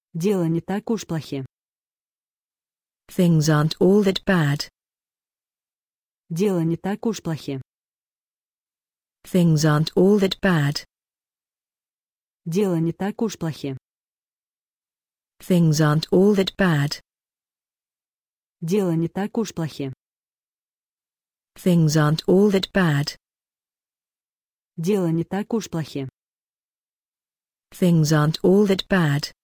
Дело не так уж плохи. Things aren't all that bad. Дело не так уж плохи. Things aren't all that bad. Дело не так уж плохи. Things aren't all that bad. Дело не так уж плохи. Things aren't all that bad. Дело не так уж плохи. Things aren't all that bad.